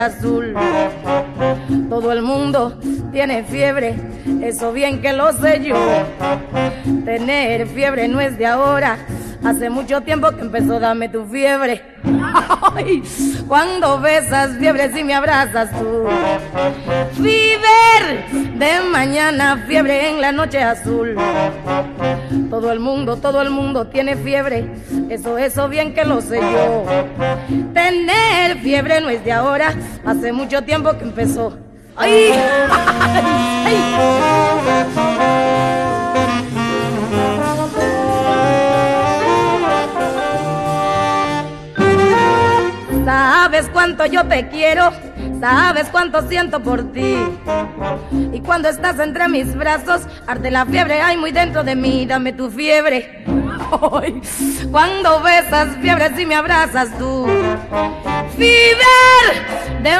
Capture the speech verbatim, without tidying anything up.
azul. Todo el mundo tiene fiebre, eso bien que lo sé yo. Tener fiebre no es de ahora, hace mucho tiempo que empezó. Dame tu fiebre. Ay, cuando besas fiebre si me abrazas tú. Fiebre de mañana, fiebre en la noche azul. Todo el mundo, todo el mundo tiene fiebre, eso, eso bien que lo sé yo. Tener fiebre no es de ahora, hace mucho tiempo que empezó. ¡Ay! ¡Ay! Sabes cuánto yo te quiero, sabes cuánto siento por ti. Y cuando estás entre mis brazos, arde la fiebre, hay muy dentro de mí. Dame tu fiebre. Ay, cuando besas fiebre si me abrazas tú. Fiebre de